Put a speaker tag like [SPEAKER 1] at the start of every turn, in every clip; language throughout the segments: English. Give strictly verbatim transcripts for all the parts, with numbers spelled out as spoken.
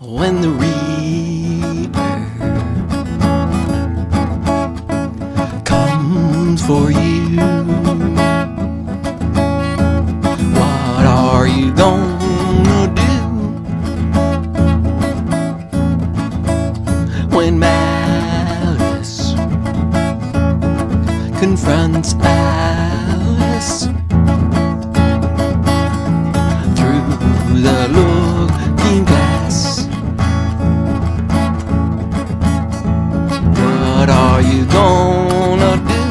[SPEAKER 1] when the reaper comes for you, what are you gonna do when malice confronts Alice through the looking glass? What are you gonna do?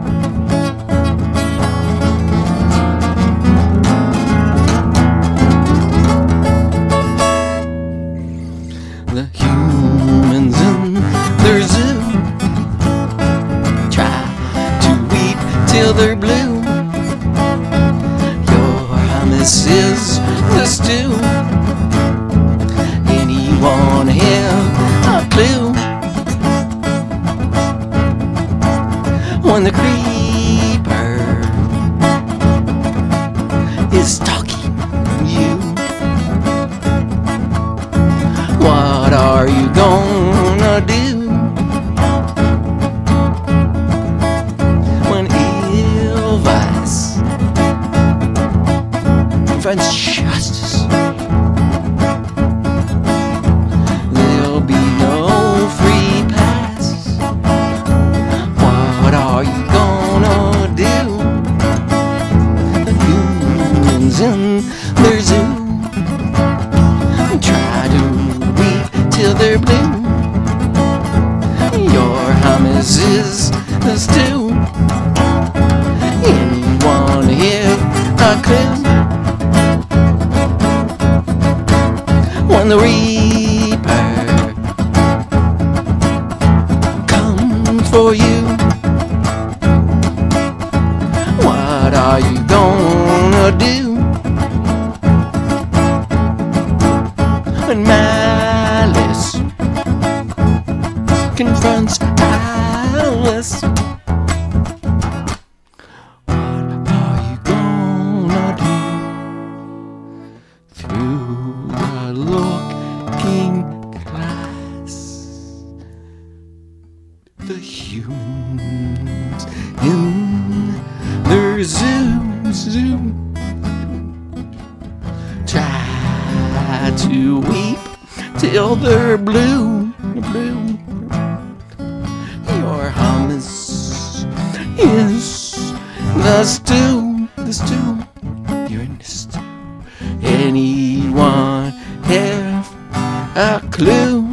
[SPEAKER 1] The humans in their zoo try to weep till they're blue. Your hummus is the stew. Anyone have a clue when the creeper is stalking you? What are you gonna do when ill vice finds justice? There'll be no free pass. What are you gonna do? The humans in their zoo try to weep till they're blue. Your hummus is the stew. Anyone have a clue when the reaper comes for you? What are you gonna do when malice confronts Alice? What are you gonna do through the looking glass? The humans in their zoo, zoo try to weep till they're blue, blue. Your hummus is the stew, the stew. You're in the stew. Anyone have a clue?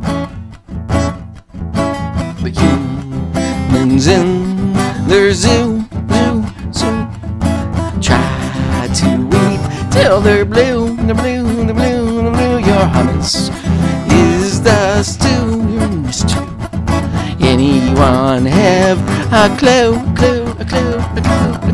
[SPEAKER 1] The humans in their zoo, zoo, zoo try to weep till they're blue, the blue, the blue, the blue. Your hummus is the stew. You're in the stew. Anyone have a clue, clue, a clue, a clue?